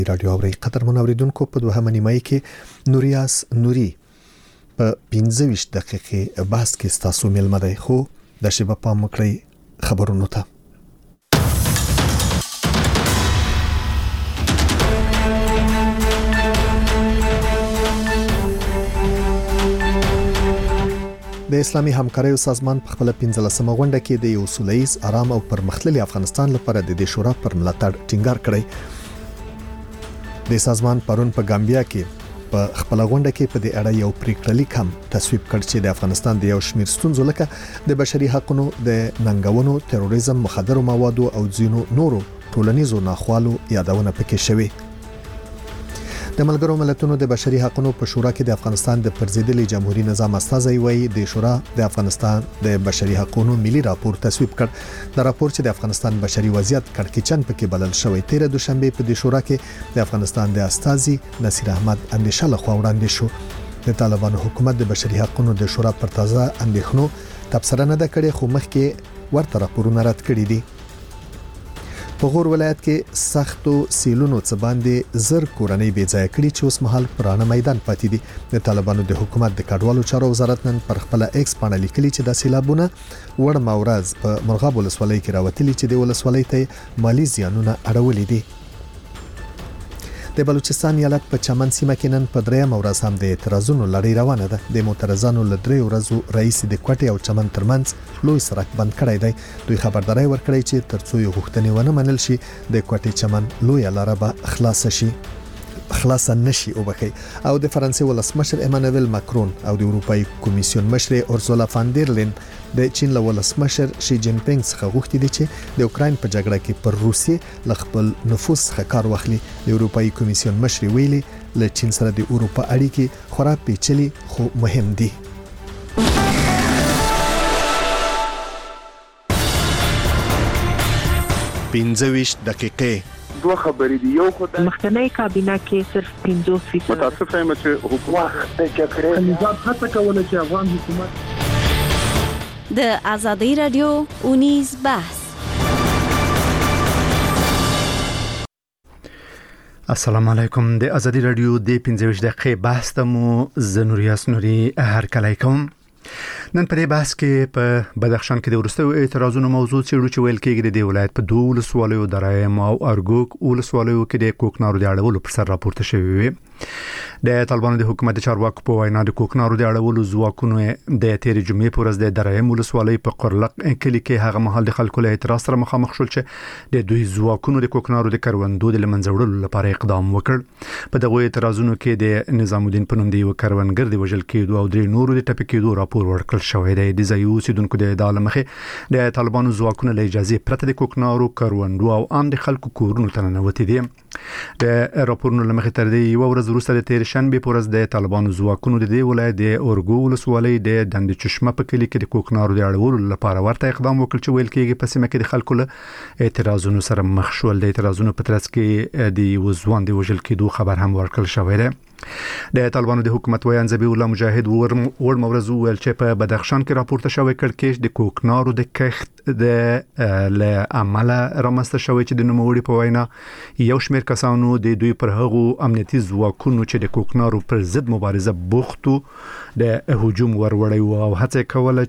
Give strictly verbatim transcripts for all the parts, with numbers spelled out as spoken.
رادیو اوري قدرمن اوریدونکو په دوهمه نیمه کې نوریاس نوري په پنځه ویشت دقیقې بحث کې ستاسو ملمه دی خو د شیبه پام وکړئ خبرونو ته. د اسلامي همکاریو سازمان په خپل پنځلسمه غونډه کې د یو سولهییز آرام او پرمختللي افغانستان لپاره د دې شورا پر ملاتړ ټینګار کړی. د سازمان پرون په ګامبیا کې په خپل غونډه کې په دې اړه یو پریکړه لیک هم تصویب کړ چې د افغانستان د یو شمېر ستونزو لکه د بشري حقوقو د ننګونو، تروریزم، مخدرو موادو او ځینو نورو ټولنیزو ناخوالو یادونه پکې شوې. د ملګرو ملتونو د بشري حقوقو په شورا کې د افغانستان د پرزیدلي جمهوریت نظام استازي وایي د شورا د افغانستان د بشري حقوقو ملي راپور تصویب کړ. د راپور چې د افغانستان بشري وضعیت کړکېچن پکې بلل شوی تیر دوشنبه په د شورا کې د افغانستان د استازي نصیر احمد اندیشه لخوا وړاندې شو. د طالبانو حکومت د بشري حقوقو د شورا پر تازه اندېښنو تبصره نه ده کړې خو مخکې ورته راپورونه رد کړي دي. په غور ولایت کې سختو سیلونو څخه باندې زر کورنۍ بې ځای کړي چې اوس مهال پرانه میدان پاتې دي. د طالبانو د حکومت د کډوالو چارو وزارت نن پر خپل ایکس باندې لیکلي چې د سیلابونه وړ مورز په مرغاب ولسوالۍ کې راوتلي چې د ولسوالۍ ته مالی زیانونه اړولې دي. د بلوچستان ایالت په چمن سیمه کې نن په دریم ورځ هم د اعتراضونو لړۍ روانه ده. د معترضانو له درې ورځو رئیس د کوټې او چمن ترمنځ لوی سړک بند کړی دی. دوی خبرداري ورکړی چې ترڅو یو غوښتنې ونه منل شي د کوټې چمن لوی لاره به خلاص شي خلاص نشي او بخي. او د فرانسې ولسمشر ایمانوئل ماکرون او د اروپאי کمیسیون مشر اورسولا فان در لین د چین له ولسمشر شي جین پینګ څخه غوښتي دي چې د اوکراین په جګړه کې پر روسیې ل خپل نفوذ څخه کار واخلي. د اروپאי کمیسیون مشر ویلي له چین سره د اروپا اړیکې خورا پیچلي خو مهم دي. پنځه ویشت دقیقې دوه خبرې دي. یو خدای مخکنی کابینه کې صرف پنځوس فیصد متاسف یم چې حکومت د جګړې نظام هڅه کوله چې افغان حکومت د ازادي رادیو اونیز بحث. السلام علیکم. د ازادي رادیو د پنځه ویشت دقیقې بحث ته مو زنوریاس نوري هرکلی کوم. نن په دې بحث کې په بدخشان کې د ورستو اعتراضونو موضوع څیړو چې ویل کېږي د ولایت په دوه ولسوالیو درایم او ارګوک ولسوالیو کې د کوکنارو د اړولو پر سر راپورته شوی وي. د طالبانو د حکومت چارواکو په وینا د کوکنارو د اړولو ځواکونو د تیر جمعې پر ورځ د درایم ولسوالۍ په قرلق کلی کې هغه مهال د خلکو له اعتراض سره مخامخ شول چې د دوی ځواکونو د کوکنارو د کروندو د لمنځه وړلو لپاره اقدام وکړ. په دغه اعتراضونو کې د نظام الدین په نوم د یو کروندګر د وژل کېدو او درې نورو د ټپي کېدو راپور ورکړل شوی دی. د ځایي اوسیدونکو د ادعا له مخې د طالبانو ځواکونه له اجازه پرته د کوکنارو کروندو او عام د خلکو کورونو ته ننوتي دي. د راپورونو له مخې تر دې یو ورځ وروسته د تیر شنبه پر ورځ د طالبانو ځواکونو د دې ولایت د اورګو ولسوالۍ د دند چشمه په کلی کې د کوکنارو د اړولو لپاره ورته اقدام وکړ چې ویل کېږي په سیمه کې د خلکو له اعتراضونو سره مخ شول. د اعتراضونو په ترڅ کې د وزوان د وژل کېدو خبر هم ورکړل شوی دی. د طالبانو د حکومت ویان ذبیح الله مجاهد ور مورز ویل چې په بدخشان کې راپورته شوی کړکېچ د کوکنارو د کښت د له عمله رامنځته شوی چې د نوموړي په وینا یو شمېر کسانو د دوی پر هغو امنیتي ځواکونو چې د کوکنارو پر ضد مبارزه بوختو د هجوم وروړی او هڅه کوله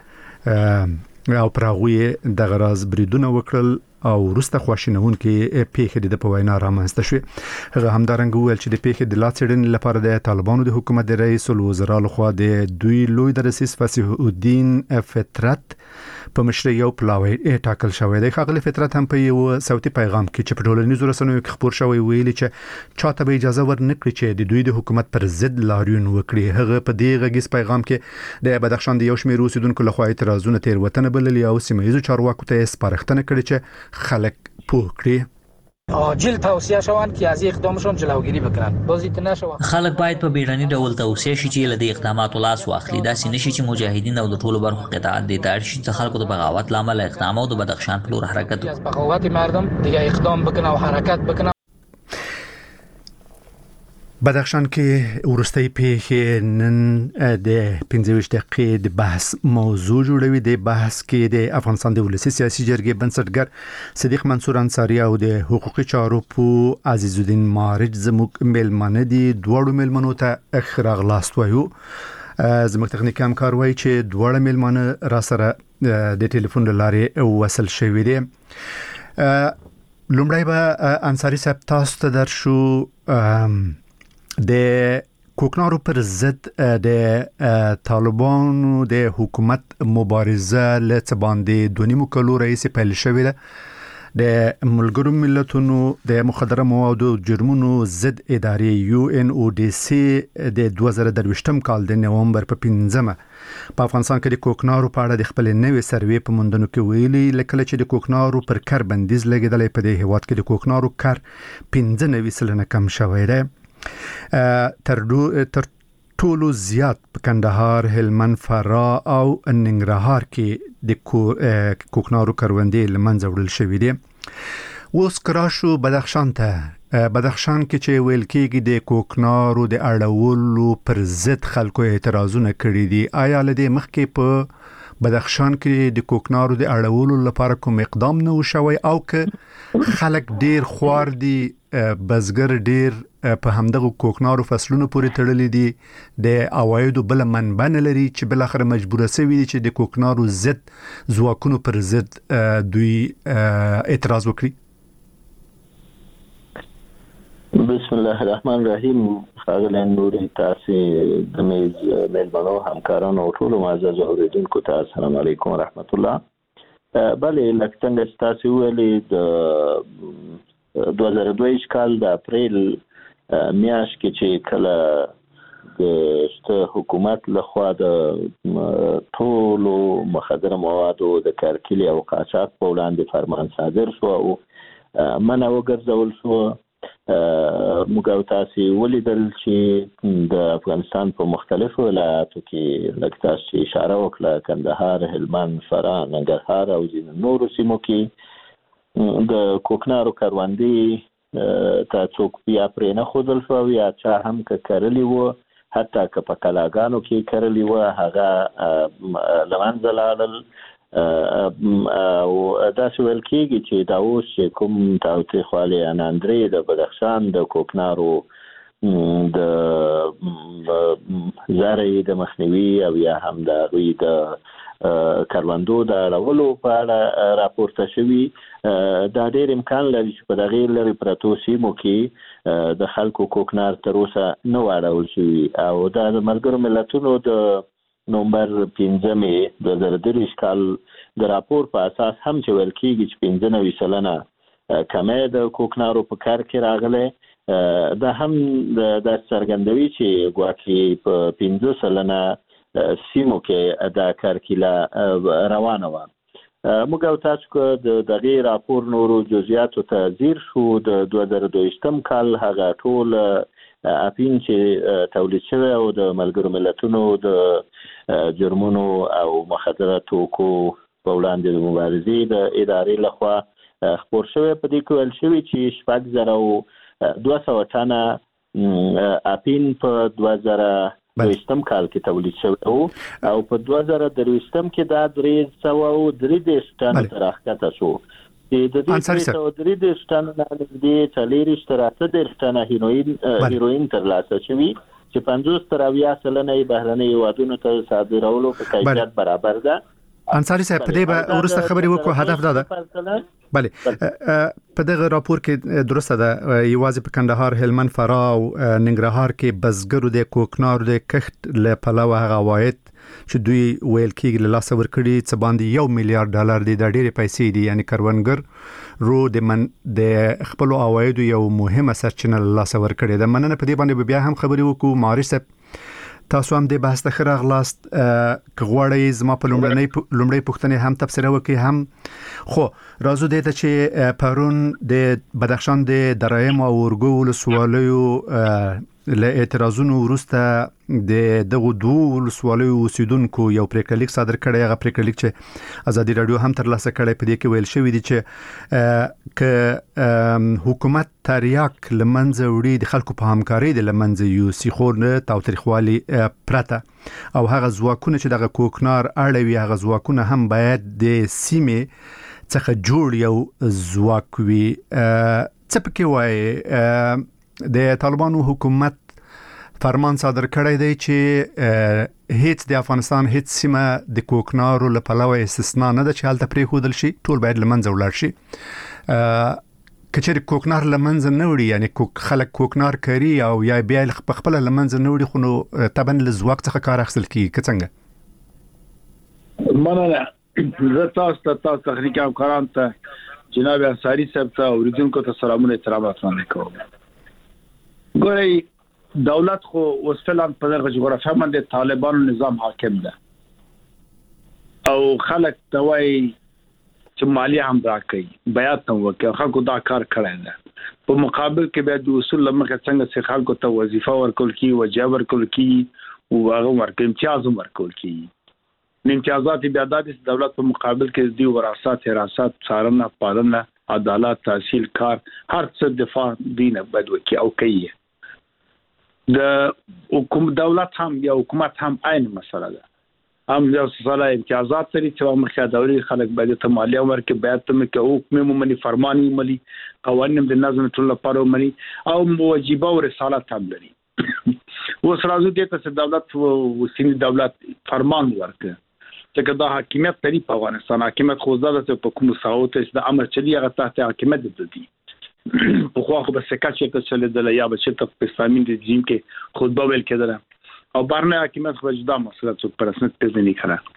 چې او پر هغوی د غراز بریدونه وکړل او وروسته خواشینون کې پیښې د په وینا رامنځته شوې. هغه همدارنګه ویل چې د پیښې د لا څېړنې لپاره د طالبانو د حکومت د رئیس الوزرا لخوا د دوی لوی درسیس فصیح الدین فطرت په مشرۍ یو پلاوی ټاکل شوی دی. ښاغلی فطرت هم په یو صوتي پیغام کې چې په ټولنیزو رسنیو کې خپور شوی ویلي چې چاته به اجازه ورنکړي چې د دوی د حکومت پر ضد لاریون وکړي. هغه په دې غږیز پیغام کې د بدخشان د یو شمېر اوسیدونکو لخوا اعتراضونه تېروتنه بللي او سیمه ییزو چارواکو ته سپارښتنه کړې چې خلک پوه کړي. عاجل توصیه شوند که از اقدامشون جلوگیری بکنن. بازی ته نشو خلک باید په بیړني ډول توصیه شي چې له دې اقداماتو لاس واخلي. دا سینه شي چې مجاهدین او د ټولو برخو قطاعت د تاریخ چې خلکو د بغاوت لامل اقدام او د بدخشان په لور حرکت از بغاوت مردم دیگه اقدام بکنه او حرکت بکنه. بدخشان کې ورستۍ پیښې نن د پنځه ویشت دقیقې د بحث موضوع جوړوي. د بحث کې د افغانستان د ولسی سیاسي جرګې بنسټګر صدیق منصور انصاری او د حقوقي چارو پو عزیز الدین مارج زموږ ملمنه دي. دوړو ملمنو ته اخراغ لاست وایو. زموږ تخنیکی همکار وایي چې دوړو ملمنه را سره د ټلیفون لارې وصل شوي دي. لومړی به انصاری صاحب تاسو ته درشو د کوکنارو پر ضد د طالبانو د حکومت مبارزه لڅ باندې دوه نیم کلو رئیس پیل شوې ده. د ملګرو ملتونو د مخدره موادو جرمونو ضد ادارې یو ان او ډي سي د دوه زره درویشتم کال د نومبر په پنځمه په افغانستان کې د کوکنارو په اړه د خپل نوې سروې په موندنو کې ویلي لکه چې د کوکنارو پر کار بندیز لګیدلې په دې هیواد کې د کوکنارو کار پنځه نوي سلنه کم شوی دی. تر تر ټولو زیات په کندهار، هلمند، فراه او ننګرهار کې د کوکنارو کروندې لمنځه وړل شوې دي. اوس کراشو بدخشان ته. بدخشان کې چې ویل کېږي د کوکنارو د اړولو پر ضد خلکو اعتراضونه کړي دي. آیا لدې مخکې په بدخشان کې د کوکنارو د اړولو لپاره کوم اقدام نه وشوي او که خلک ډیر خوار دي بزګر ډیر په همدغه کوکنارو فصلونو پورې تړلې دي د عوایدو بل منبع نه لري چې بل اخر مجبور شوي دي چې د کوکنارو ضد ځواکونو پر ضد دوی اعتراض وکړي؟ بسم الله الرحمن الرحیم. ښاغلی نوري، تاسو د میز میلمنو همکارانو او ټولو معزز اوریدونکو ته السلام علیکم ورحمت الله. بله، لکه څنګه تاسو ویلي د دوه زره دوه کال د اپریل میاشت کې چې کله د شته حکومت لخوا د ټولو مخدره موادو د کارکلي او قاچاق په وړاندې فرمان صادر شو او منع وګرځول شو، موږ او تاسو ولیدل چې د افغانستان په مختلفو ولایاتو کې لکه تاسو اشاره وکړه کندهار، هلمند، فراه، ننګرهار او ځینو نورو سیمو کې د کوکنارو کروندې ته څوک بیا پرې نه ښودل شو، یا چا هم که کرلي وو حتی که په کلاګانو کې کرلي وو هغه له منځه لاړل. او داسې ویل کېږي چې دا اوس چې کوم تاوتریخوالي اناندرې د بدخشان د کوکنارو د زرعې د مخنیوي او یا هم د هغوی د کروندو د اړولو په اړه راپورته شوي، دا ډېر امکان لري چې په دغې لرې پرتو سیمو کې د خلکو کوکنار تر اوسه نه و اړول شوي. او دا د ملګرو ملتونو د نومبر پنځمې دوه زره درویشت کال د راپور په اساس هم چې ویل کېږي چې پنځه نوي سلنه کمی د کوکنارو په کار کې راغلی، دا هم دا څرګندوي چې ګواکې په پنځه سلنه سیمو کې دا کارکیله روانه وه. موږ او تاسو که د دغې راپور نورو جزئیاتو ته ځیر شو، د دوه زره دویشتم کال هغه ټول اپین چې تولید شوی او د ملګرو ملتونو د جرمونو او مخدره توکو په وړاندې د مبارزې د ادارې لخوا خپور شوی، په دې کې ویل شوي چې شپږ زره او دوه سوه ټنه اپین په دوه زره دویشتم کال کې تولید شوی او او په دوه زره درویشتم کې دا درې سوه او درې دېرش ټنو ته راښکته شو. د دې درې سوه درې دېرش ټنو نه نږدې څلېرویشت تر اته دېرش ټنه هیروین هیروین ترلاسه شوي چې پنځوس تر اویا سلنه یې بهرنۍ هیوادونو ته صادرولو په کیفیت برابر ده. انصاری صاحب په دې به وروسته خبرې وکړو. هدف دا ده بله په دغه راپور کې درسته ده یوازې په کندهار، هلمند، فراه او ننګرهار کې بزګرو د کوکنارو د کښت له پلوه هغه عواید چې دوی ویل کېږي له لاسه ورکړي څه باندې یو میلیارډ ډالر دي، دا ډېرې پیسې دي. یعنی کروندګر رو د من د خپلو عوایدو یو مهمه سرچینه له لاسه ورکړې ده. مننه. په دې باندې بیا هم خبرې وکړو. مارج صاحب تاسو هم د بحث ته ښه راغلاست. که غواړئ زما په لومړۍ پوښتنې هم تبصره وکړئ هم. خو راځو دې ته چې پرون د بدخشان د درایم او اورګو ولسوالیو له اعتراضونو وروسته د دغه دوه ولسوالیو اوسیدونکو یو پریکړلیک صادر کړی. هغه پریکړلیک چې ازادي رادیو هم ترلاسه کړی په دې کې ویل شوی دی چې ک حکومت تریاک لمنځه وړي د خلکو په همکاري د لمنځه یو سیخور نه تاوتریخوالي پرته او هغه ځواکونه چې دغه کوکنار اړوي هغه ځواکونه هم باید د سیمې څخه جوړ یو ځواک وي. څه پکې وایي د طالبانو حکومت فرمان صادر کړی دی چې هیڅ د افغانستان هیڅ سیمه د کوکنارو له پلوه استثنا نه ده چې هلته پرېښودل شي، ټول باید لمنځه ولاړ شي. کچېرې کوکنار لمنځه نه وړي یعنی خلک کوکنار کوي او یا بیا په خپله لمنځه نه وړي خو نو طبعا له ځواک څخه کار اخیستل کېږي. که څنګه؟ مننه. زه تاسو ته تاسو تخنیکي همکارانو ته جناب انصاري صاحب ته اوریدونکو ته سلامونه احترامات وړاندې کوم. ګورئ دولت خو اوس فعلا په دغه جغرافیه باندې طالبانو نظام حاکم ده او خلک ته وایي چې مالیه هم راکړي، بیات هم وکړي، خلکو دا کار کړی ده. په مقابل کې بیا د اصول لمخه څنګه چې خلکو ته وظیفه ورکول کی، وجه ورکول کی او هغه ورکړي امتیاز ورکول کی. امتیازات بیا د دولت په مقابل کې دی وراثت، حراست، څارنه، پالنه، عدالت، تحصیل، کار، هر څه دفاع دینه بد وکي او کوي. د حکومت دولت هم یا حکومت هم عین مسله ده. هم یو څه امتیازات لري چې مخکې دوري خلک باید ته مالیه ورکړي، باید ته مکه حکم ممني فرمان ملي قوانین د نظم ټول لپاره ملي او واجبہ او رسالت هم لري. اوس راځو دې ته چې دولت او سیمه دولت فرمان ورکړي چې دا حاکمیت لري په افغانستان. حاکمیت خو زده په کوم ساوت چې د امر چلی هغه تحت حاکمیت دي. په خو خو بس کچ چې چلی د یا به چې په اسلامي رژیم کې خطبه ویل کېدله او بارنه حاکمیت خو جدا مسله څو پر رسمیت پیژنې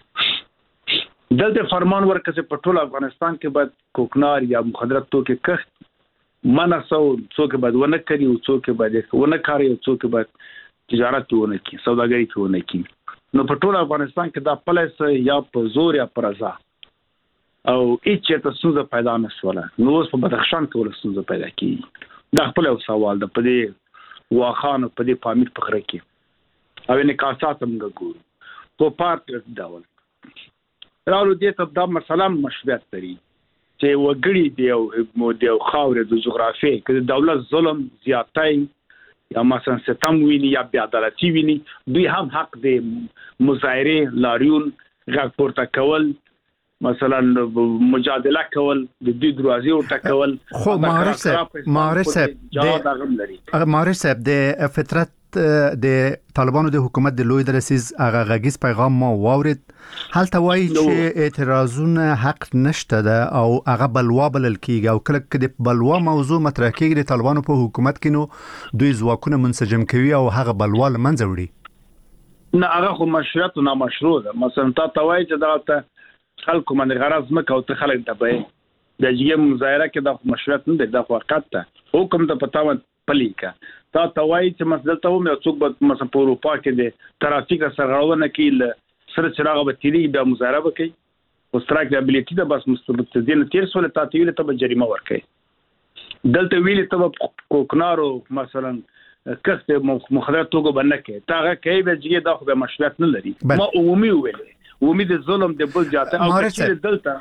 کړه. دلته فرمان ورکړي په ټول افغانستان کې باید کوکنار یا مخدرات توکي کښت مناسو څوک باید ونه کوي او څوک باید ونه کوي او څوک باید تجارت ونه کوي، سوداګري ونه کوي. نو په ټول افغانستان کې دا پلیس یا په زور یا پر رضا او هیڅ ته څه پیدا نه شوله. نو اوس په بدخشان کې ول څه پیدا کیږي. دا خپل یو سوال ده. په دې واخان په دې پامیر په خره کې او انعکاسات هم ګورو په پارت ډول راو دې ته دا مسله مشروعیت لري چې وګړي دی او د خاورې د جغرافیې کې دولت ظلم زیاتای یا مثلا ستم ویني یا بیا عدالتي ویني، دوی هم حق دی مظاهره لاریون غږ پورته کول، مثلا مجادله کول، د دې دروازې ورټکول. خو معرف صاحب معرف صاحب معرف صاحب د فطرت د طالبانو د حکومت د لوی درسیز هغه غږیز پیغام ما واورید. هلته وایي چې اعتراضونه حق نشته ده او هغه بلوا بلل کیږي او کله کې د بلوا موضوع مطرح کیږي د طالبانو په حکومت کې نو دوی ځواکونه منسجم کوي او هغه بلوا لمنځه وړي. نه هغه خو مشروعیت نه مشروع ده. مثلا تا ته وایي چې دا ته خلکو باندې غرض مکه او ته خلک دبي د جګم مظاهره کې د مشروعیت نه ده، د حقیقت ته حکم ته پتاوه پلیکا تا ته وایي چې مثلا ته مې څوک به مثلا په اروپا کې د ترافیک سرغړونه کې سره چراغ به تیری بیا مظاهره وکړي او سترایک د ابیلیټي ده بس مستبدین تیر سول ته ویل ته به جریمه ورکړي. دلته ویل ته کوکنارو مثلا کښته مخدرات توګه باندې کې تاغه کوي به جګه دا خو به مشروعیت نه لري. ما عمومي ویل عمومي د ظلم د بل جاته او چې دلته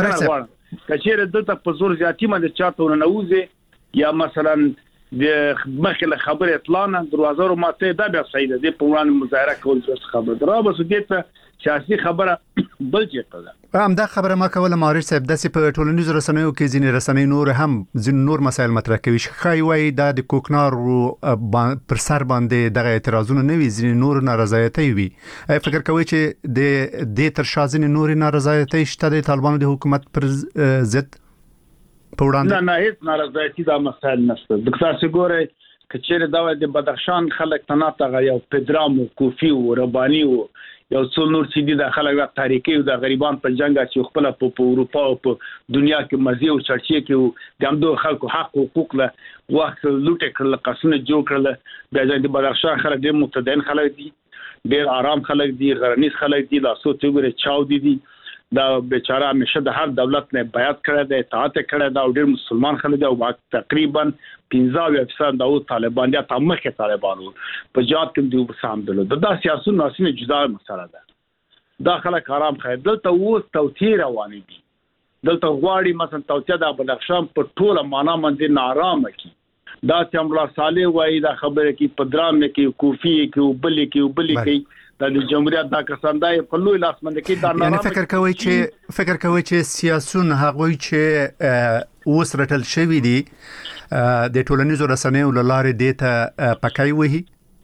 کچېره دلته په زور زیاتی باندې چاته نه نوځي یا مثلا د مخله خبره اطلاع نه دروازه رو ماته دا بیا صحیح ده. په وړاندې مظاهره کول څه خبره درا بس دې ته سیاسي خبره بل چیرته ده. هم دا خبره ما کوله ماري صاحب د په ټولنیزو رسنیو کې ځینې رسنۍ نور هم ځین نور مسایل مطرح کوي. خای وای دا د کوکنار پر سر باندې دغه اعتراضونه نه وي، ځینې نور نارضایتي وي. فکر کوي چې د دې تر شازن نور نارضایتي شته د طالبانو د حکومت پر ضد نه نه هیڅ نارضایتي دا مسایل نشته. د تاسو ګوره کچېره دا د بدخشان خلک تناته یو پدرام او کوفی او ربانی او یو څو نور چې دي د خلک د تاریخي او د غریبان په جنگ چې خپل په اروپا او په دنیا کې مزي او چرچې کې د همدو خلکو حق او حقوق له وخت لوټ کړل، قصونه جوړ کړل. د د بدخشان خلک ډېر متدین خلک دي، ډېر آرام خلک دي، غرنیز خلک دي، لاسو ته ګوره چاو دي دي دا بیچاره همیشه د هر دولت نه بیعت کړی دی، اطاعت کړی دی او ډېر مسلمان خلک دي او تقریبا پنځه فیصد د طالبان یا تمخه طالبانو په جهاد کې دوی سامدل دا سیاسي ناسینه جدا مسله ده داخله کارام خیر دلته اوس توتی رواني دي دلته غواړي مثلا توتی د بدخشان په ټوله معنا باندې نارامه کی دا چې امر صالح وایي دا خبره کې پدرام کې کوفی کې وبلې کې وبلې کې د جمهوریت د کساندای په لوی لاس باندې کې دا یعنی فکر کوي چې فکر کوي چې سیاسيون هغه چې اوس رټل شوی دي د ټولنیزو رسنیو لاره دیته پکای وهي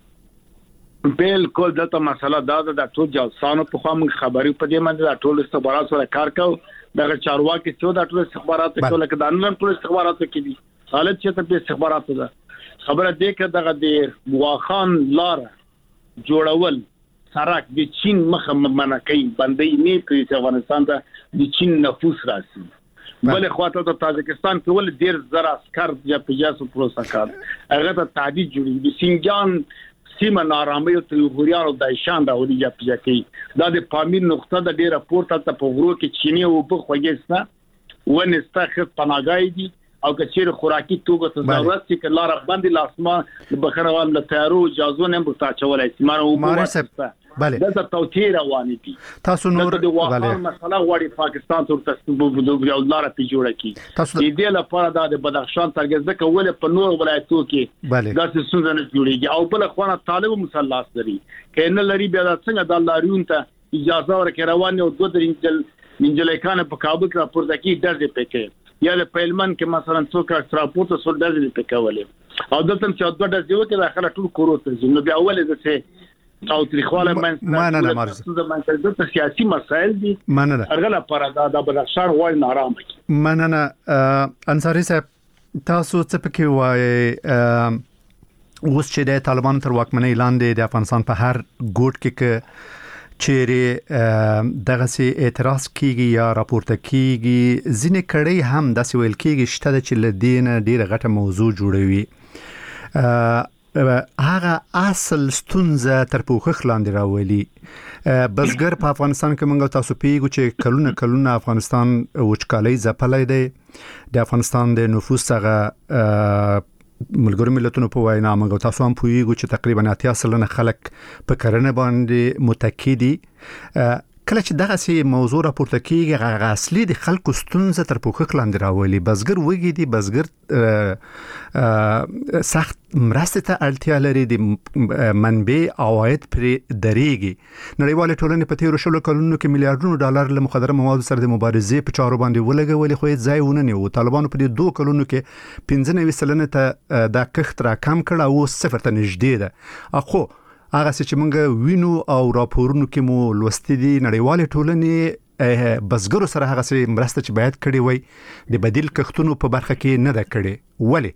بالکل دغه مسله دا د ټول جلسانو په خوا موږ خبري په دې باندې د ټول استخبارات سره کار کوو دغه چارواکي چې د ټول استخبارات ته لکه د انلن ټول استخبارات کې دي حالت چې په استخبارات ده خبره دې کې دغه د واخان لار جوړول سرک د چین مخه منکې باندې نه په افغانستان ته د چین نفوس راسي بل خواته د تاجکستان کې ول ډیر زره عسكر یا پیاسو پروسه کار هغه ته تعدید جوړي د سینجان سیمه نارامي او تلغوریانو د شان د اوري یا پیاکي دا د پامیر نقطه د ډیره پورته ته په غرو کې چینی او په خوګستا ونستخف پناګای دي او کچیر خوراکي توګه ته ضرورت چې لار باندې لاسما بخروان له تیارو اجازه نه بوتا چولای سیمانو وګورئ بله دا توتی رواني دي تاسو نور د واخان مسله غواړي پاکستان تر تاسو د یو لار په جوړه کی د دې لپاره د بدخشان ترګزده کول په نور ولایتو کې دا څه څنګه نه جوړیږي او بل خوانه طالب مسلح لري کینه لري بیا څنګه د لاریون ته اجازه ورکړي روان او دوه درنجل منجلې کانه په کابل کې راپورته کی درځي پکې یا په پهلمن کې مثلا څوک راپورته سول درځي پکې او دلته چې دوه درځي وکړي داخله ټول کورو ته نو بیا اول ځکه او تریخواله ما نه نه مرز د منځ د سیاسي مسایل دي ما نه نه ارغله پر د بدخشان وای نارام کی ما نه نه انصاری صاحب تاسو څه پکې وای اوس چې د طالبان تر واکمنۍ لاندې د افغانستان په هر ګوټ کې چیرې دغه سي اعتراض کیږي یا راپورته کیږي ځینې کړي هم د سویل کیږي شته چې لدین ډیره غټه موضوع جوړوي هغه اصل ستونزه تر پوښښ لاندې راولي بزګر په افغانستان کې موږ تاسو پیګو چې کلونه کلونه افغانستان وچکالۍ ځپلای دی د افغانستان د نفوس هغه ملګرو ملتونو په وینا موږ تاسو هم پیګو چې تقریبا اتیا سلنه خلک په کرنه باندې متکی دي کله چې دغه سي موضوع راپورته کیږي هغه اصلي د خلکو ستونزه تر پوښښ لاندې راولي بزګر وږي دي بزګر سخت مرسته ته اړتیا لري د منبع عواید پر درېږي نړیوال ټولنې په تیرو شلو کلونو کې میلیارډونو ډالر له مخدره موادو سره د مبارزې په چارو باندې ولګولې خو یې ځای ونه نیو طالبانو په دې دوه کلونو کې پنځه نوي سلنه ته د کښت را کم کړ او صفر ته نږدې ده اخو هغه چې موږ وینو او راپورونو کې مو لوستي دي نړیوال ټولنې بزګرو سره هغه سي مرسته چې باید کړي وي د بدیل کښتونو په برخه کې نه ده کړي ولی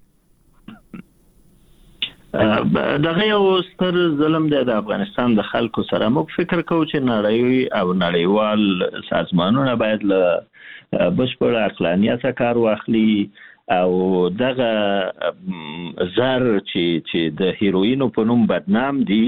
دغه یو ستر ظلم دی د افغانستان د خلکو سره موږ فکر کوو چې نړۍ او نړیوال سازمانونه باید له بشپړ عقلانیت کار واخلي او دغه زر چې چې د هیروینو په نوم بدنام دي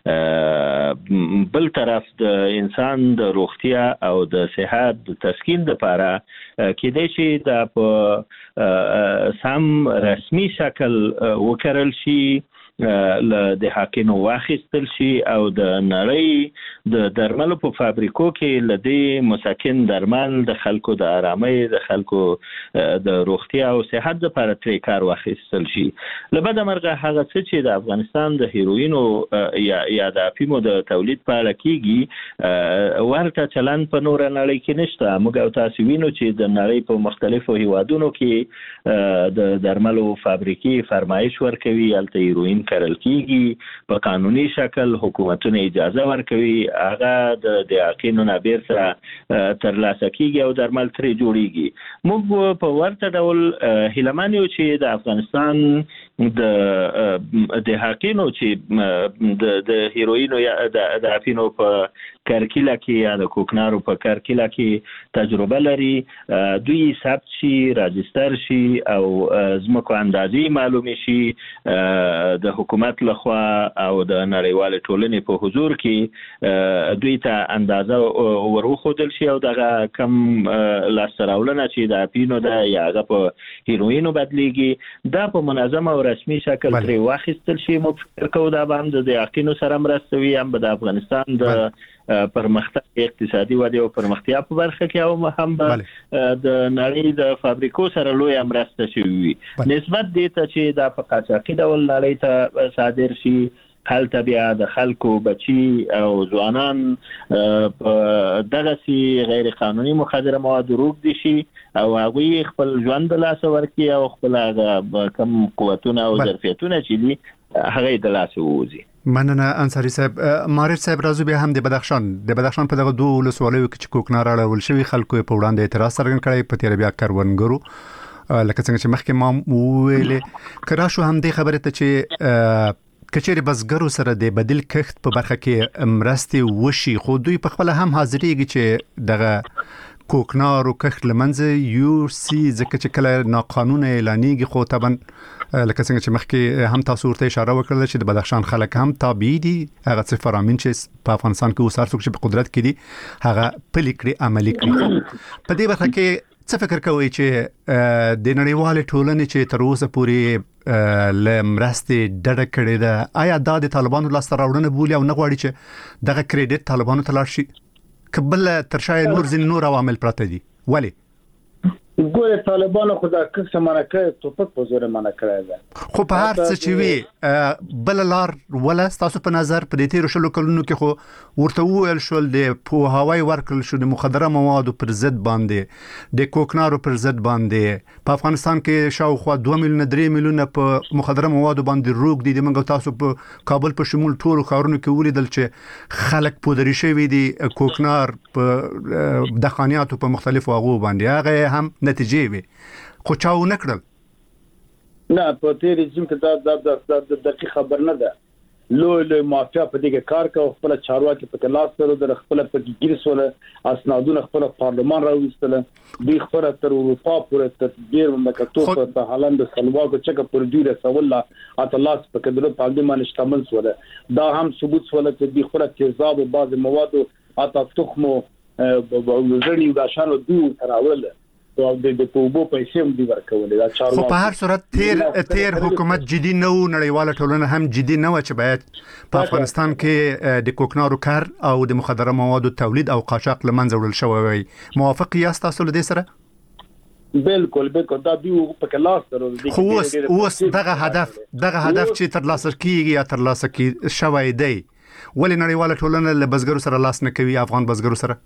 بل طرف د انسان د روغتیا او د صحت د تسکین لپاره کېدای شي د په سم رسمي شکل وکړل شي له د حقینو واخیستل شي او د نړۍ د درملو په فابریکو کې لدی مسکن درمل د خلکو د آرامۍ د خلکو د روغتیا او صحت لپاره ترې کار واخیستل شي لبد مرغه هغه څه چې د افغانستان د هیروینو یا یا د افیمو د تولید په اړه کیږي ورته چلن په نور نړۍ کې نشته موږ او تاسو وینو چې د نړۍ په مختلفو هیوادونو کې د درملو فابریکې فرمایش ورکوي الته هیروین کرل کیږي په قانوني شکل حکومتونه اجازه ورکوي هغه د د حقینو نابیر سره ترلاسه کیږي او درمل ترې جوړیږي موږ په ورته ډول هیلمانیو چې د افغانستان د د حقینو چې د د هیروینو یا د د افینو په کرکیله کې یا د کوکنارو په کرکیله کې تجربه لري دوی ثبت شي راجستر شي او زموږ اندازې معلومه شي د حکومت لخوا او د نړیوال ټولنې په حضور کې دوی ته اندازه ورخودل شي او دغه کم لاسراولنه چې د اپینو د یا هغه په هیروینو بدلیږي دا په منظم او رسمي شکل ترې واخیستل شي. مو فکر کوو دا به هم د یقینو سره مرسته وي هم د افغانستان د پرمختګ اقتصادي ودې او پرمختیا په برخه کې او هم د نړۍ د فابریکو سره لوی مرسته شوي نسبت دې ته چې دا په قاچاقي ډول نړۍ ته صادر شي هلته بیا د خلکو بچي او ځوانان په دغه سي غیر قانوني مخدره مواد روږدي شي او هغه خپل ژوند د لاس ورکړي او خپل کم قوتونه او ظرفیتونه چې دي هغه د لاس ووزي. مننه انصاری صاحب. مارج صاحب راځو به هم د بدخشان د بدخشان په دغه دوه ولسوالیو کې چې کوکنار اړول شوی خلکو په وړاندې اعتراض څرګند کړی په تیر بیا کروندګرو لکه څنګه چې مخکې ما ویلې کرا شو هم د خبره ته چې کچېری بزګرو سره د بدیل کښت په برخه کې مرستې وشي خو دوی په خپل هم حاضرېږي چې دغه کوکنارو کښت لمنځه یو سی ځکه چې کله ناقانونه اعلانېږي خو طبعا لکه څنګه چې مخکې هم تاسو ورته اشاره وکړه چې د بدخشان خلک هم تابع دي هغه څه فرامین چې په افغانستان کې اوس هر څوک چې په قدرت کې دي هغه پلي کړي عملي کړي. په دې برخه کې څه فکر کوئ چې د نړیوال ټولنې چې تر اوسه پورې ل مرستې ډډه کړې ده آیا دا د طالبانو لاسته راوړنه بولي او نه غواړي چې دغه کریډټ طالبانو ته لاړ شي کبل تر شای نور ځین نور عوامل پراته دي ولی ګوره طالبانو خدا که سمانه کوي توپک په زور منع کړی ده خو په هر څه چې وی بل لار ولا تاسو په نظر په دې تیر شلو کلونو کې خو ورته ویل شول د په هوای ورکل شو د مخدره موادو پر ضد باندې د کوکنارو پر ضد باندې په افغانستان کې شاوخوا دوه میلیونه درې میلیونه په مخدره موادو باندې روغ دي د منګو تاسو په کابل په شمول ټول خارونو کې ولیدل چې خلک پودري شوی دي کوکنار په دخانیاتو په مختلفو هغو باندې هغه هم نتیجې وي خو چاو نکړل نه په تیر رژیم کې دا د د دقیق خبر نه ده لوی لوی مافیا په دې کې کار کوي خپل چارواکي په کلاس سره د خپل په کې ګیرسوله اسنادونه خپل پارلمان راوستل دوی خبره تر اروپا پورې تر ډیر مملکتونو په هالند سلواکو چکه پر دوی رسول اتلاس په کډره پارلمان شامل سول دا هم ثبوت سول چې دوی خبره تیزاب او بعض مواد اته تخمو وزړی دا شانو دوی تراول او د پوبو پیسې هم دی ورکولې دا چارواکي خو په هر صورت تیر تیر حکومت جدي نه و نړیواله ټولنه هم جدي نه و چې باید په افغانستان کې د کوکنارو کار او د مخدره موادو تولید او قاچاق لمنځه وړل شوی وي موافق یاست تاسو له دې سره بالکل بالکل دا دی په کلاس سره خو اوس اوس دغه هدف دغه هدف چې تر لاسه کیږي یا تر لاسه کی شوی دی ولې نړیواله ټولنه له بزګرو سره لاس نه کوي افغان بزګرو سره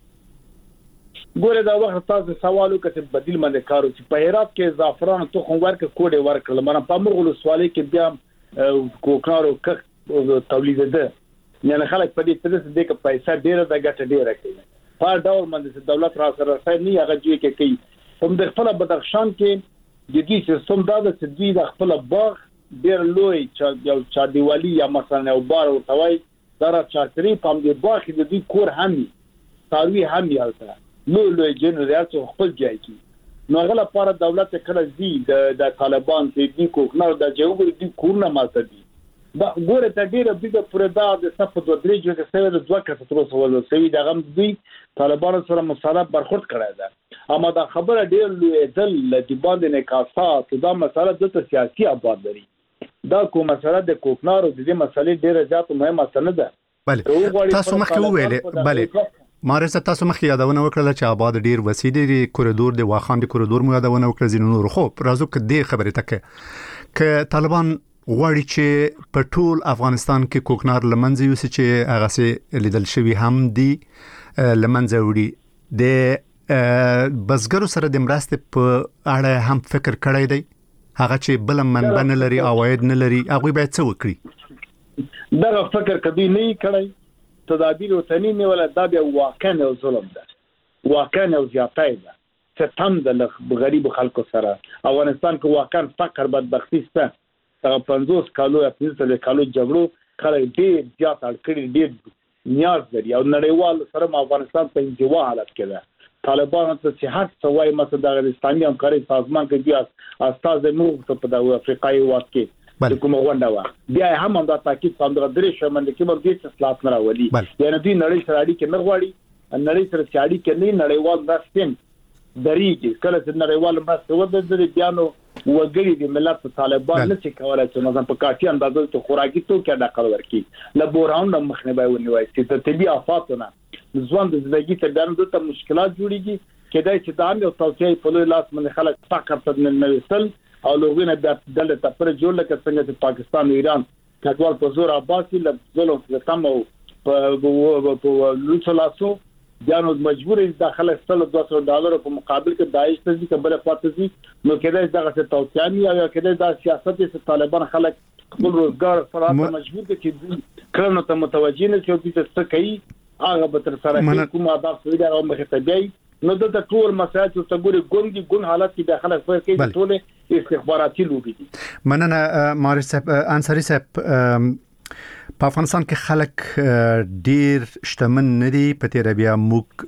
ګوره دا وخت تاسو سوال وکړئ بدیل باندې کارو چې په هرات کې زعفران ته خو ورکه کوډه ورکړل مړه په مرغلو سوالي کې بیا کوکنارو کښ تولید ده یعنی خلک په دې تدریس دې کې پیسې ډیره د ګټه ډیره کوي په ډول باندې دولت را سره راځي نه هغه جوړ کې کوي هم د خپل بدخشان کې د دې سیستم دا د تدوی د خپل باغ ډیر لوی چې یو چا دیوالي یا مثلا یو بار او توي دا چاکري په دې باغ کې د دې کور هم تاروي هم یالته نو لوی جنرال خپل ځای کې نو غلا پر دولت کله زی د طالبان چې دی کوکنار د جوړ دي کورونه ماته دي دا ګوره ته ډیره بده پر دا د صفه د درې جوړه سوي د دوه کسه تر اوسه ول سوي د غم دي طالبان سره مصالحه برخورد کړای دا اما دا خبره ډیر لوی دل د باندې نه کاسات دا مسله د سیاسي آباد لري دا کوم مسله د کوکنار د دې مسلې ډیره زیات مهمه ستنه ده بله تاسو مخکې ویلې بله مارز تاسو مخکې یادونه وکړه چې آباد ډیر وسیع دی کوریدور د واخان د کوریدور مو یادونه وکړه زین نور خو راځو کې دې خبره تکه ک طالبان غواړي چې په ټول افغانستان کې کوکنار لمنځه یوسي چې هغه سي لیدل شوی هم دی لمنځه وړي د بزګرو سره د مرستې په اړه هم فکر کړی دی هغه چې بل منبع نه لري عواید نه لري هغه باید څه وکړي دا فکر کدی نه کړی تدابیر وطنی نه ولا دا بیا واقعا او ظلم ده واقعا او زیاتای ده ستم د غریب خلکو سره افغانستان کې واقعا فقر بدبختی سته هغه پنځوس کالو یا پنځه کالو جګړو خلک ډیر زیات اړ کړي ډیر نیاز لري او نړیوال سره افغانستان په انزوا حالت کې ده. طالبان ته چې هر څه وایي مثلا د اسلامي همکارۍ سازمان کې بیا استاد موږ په د افریقایي وات کې د کومه غونډه و بیا هم هم دا تاکید کوم د درې شمن کې به دې اصلاحات نه راولي یعنی دوی نړۍ سره اړیکې نه غواړي نړۍ سره چې اړیکې نه نړیوال داستین درېږي کله چې نړیوال مرسته ودرې د بیانو وګړي د ملت طالبان نه چې کولای چې مثلا په کافي اندازه ته خوراکي توکي ډکل ورکي له بوران د مخنیوي ونیوي چې د طبي آفاتونه ځوان د زندگی ته بیان د مشکلات جوړیږي کله چې د عامه توسعه په لور لاس من خلک فقر ته نه وصل او لوګونه بیا دلته پر جوړ لکه څنګه چې پاکستان او ایران کډوال په زور آباسي له ظلم څخه تم او په په لوڅلاسو جانو مجبور داخله ستل دوه سوه ډالر په مقابل کې داعش ته ځي کبره پاتې ځي نو کله دغه څه توسعه یا کله دا سیاست چې طالبان خلک خپل روزګار سره مجبور دي چې کله ته متوجي نه شي چې څه کوي هغه به تر سره کوم اهداف سوي دا او مخه ته دی نو د ټول مسایل چې تګوري ګونګي ګون حالت کې داخله فر کې ټول استخباراتي لوبي دي. مننه ماري صاحب انصاري صاحب په افغانستان کې خلک ډیر شتمن نه دي په تیر بیا موږ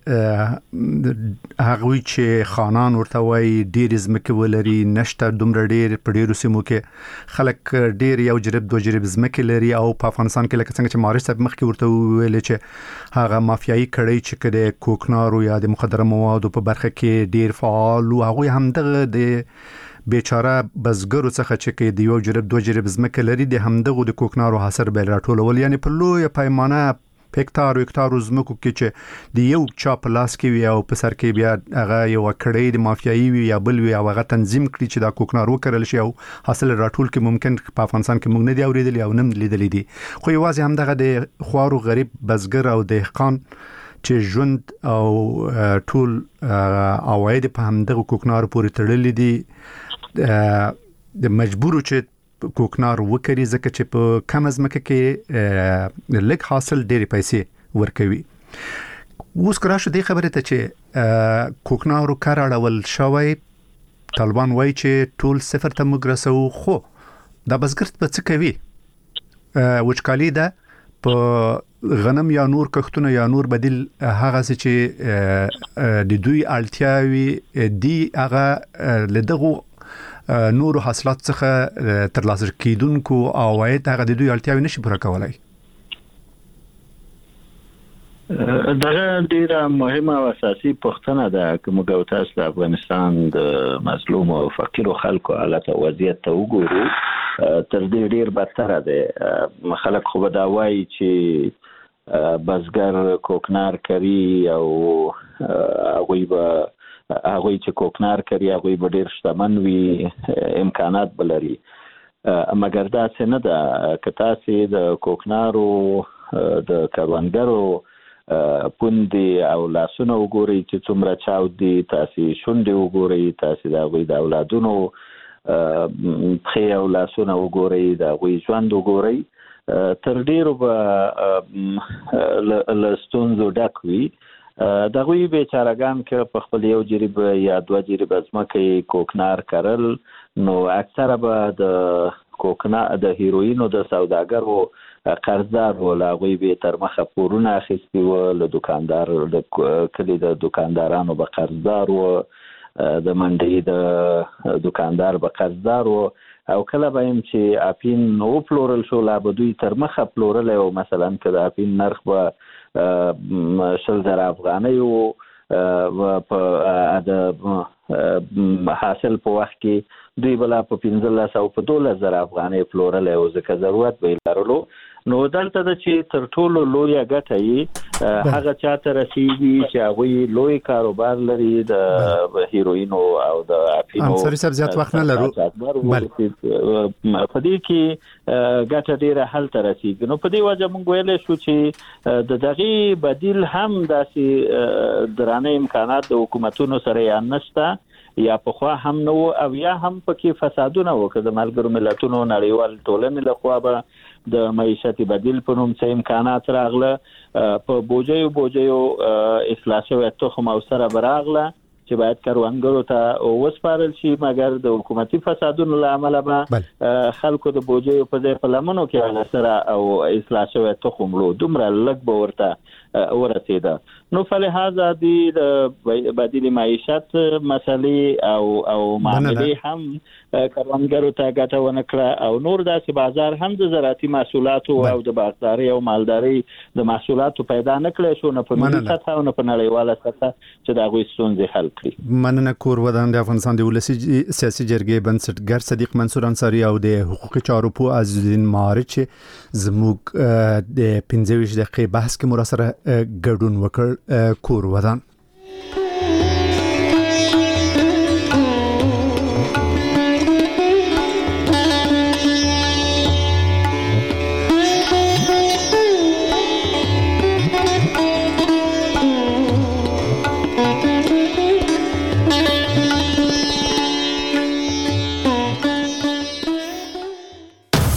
د هغه چې خانان ورته وای ډیر زمکه ولري نشته دومره ډیر په ډیرو سیمو کې خلک ډیر یو جرب دوه جرب زمکه لري او په افغانستان کې لکه څنګه چې ماري صاحب مخکې ورته ویل چې هغه مافیایي کړي چې کده کوکنارو یا د مخدره موادو په برخه کې ډیر فعال او هغه هم دغه د بیچاره بزګرو څخه چې کې د یو جرب دوه جرب زمکه لري د همدغه د کوکنارو حاصل به راټولول یعنی په لوی پیمانه هکتار هکتار زمکو کې چې د یو چا په لاس کې وي او په سر کې بیا هغه یو کړی د مافیایي وي یا بل وي هغه تنظیم کړي چې دا کوکنار وکړل شي او حاصل راټول کې ممکن په افغانستان کې موږ نه دی اوریدلی او نم لیدلی دي خو یوازې هم دغه د خوارو غریب بزګر او دهقان چې ژوند او ټول عواید په همدغه کوکنار پورې تړلي دي د مجبورو چې کوکنار وکړي ځکه چې په کم ځمکه کې لږ حاصل ډېرې پیسې ورکوي. اوس که راشه دې خبرې ته چې کوکنارو کار اړول شوی طالبان وایي چې ټول صفر ته موږ رسوو خو دا بزګر به څه کوي وچکالي ده په غنم یا نور کښتونه یا نور بدیل هغه چې د دوی اړتیاوي دی هغه لدغه نور حاصلات څخه ترلاسه کیدونکو عواید هغه د دوی اړتیاوي نشي پوره کولای. دغه ډیره مهمه او اساسي پوښتنه ده چې موږ تاسو د افغانستان د مظلوم او فقیر خلکو حالت او وضعیت ته وګورو تر دې ډیر بدتر ده. خلک خو دا وایي چې بزګر کوکنار کوي او هغه به هغه چې کوکنار کوي هغه به ډیر شتمن وي امکانات بلري مګر دا څه نه ده که تاسو د کوکنارو د کروندګرو پوندي او لاسونه وګورئ چې څومره چاو دي تاسو شونډې وګورئ تاسو د هغوی د اولادونو پخې او لاسونه وګورئ د هغوی ژوند وګورئ تر ډیرو به له ستونزو ډک وي. دغوی بیچارهګان که په خپل یو جریب یا دوه جریب ځمکې کوکنار کرل نو اکثره به د کوکنار د هیروینو د سوداګرو قرضدار ول هغوی به تر مخه پورونه اخیستي و له دکاندار د کلي د دکاندارانو به قرضدار و د منډۍ د دکاندار به قرضدار و او کله به هم چې اپین نو پلورل شو لا به دوی تر مخه پلورلی او مثلا که د اپین نرخ به شل زره افغانۍ و په د حاصل په وخت کې دوی بلا په پنځلس او په دولس زره افغانۍ پلورلی او ځکه ضرورت به یې لرلو نو دلته د چې تر ټولو لویه ګټه یې هغه چاته رسیږي چې هغوی لوی کاروبار لري د هیروینو او د اپینو. انصاري صاحب زیات وخت نه لرو په دې کې ګټه ډیره هلته رسیږي نو په دې وجه موږ ویلی شو چې د دغې بدیل هم داسې درانه امکانات د حکومتونو سره یا نشته یا پخوا هم نو او یا هم پکې فسادونه وکړه د ملګرو ملتونو نړیوال ټولنې لخوا به د معیشتي بدیل په نوم څه امکانات راغله په بوجیو بوجیو اصلاح شوی تخم او سره براغله چې باید کاروانګرو ته وسپارل شي، مګر د حکومتي فسادونو لامل به خلکو د بوجي په ځای په لمنو کې سره او اصلاح شوی تخم لو دومره لږ به ورته ورسېده. نو فلهذا د بدیل معیشت مسلې او او معاملې هم کاروانګرو ته ګټه ونه کړه او نور داسې بازار هم د زراعتي محصولاتو او د باغداري او مالداري د محصولاتو پیدا نه کړی شو، نه په ملي سطح او نه په نړیواله سطح چې دا غوي ستونزې حل کړي. مننه. کور ودان د افغانستان د ولسی سیاسي جرګې بنسټګر صدیق منصور انصاری او د حقوقي چارو په عزیزالدین مارچ زموږ د پنځه ویشت دقیقې بحث کې مراسله ګډون وکړ. کور ودان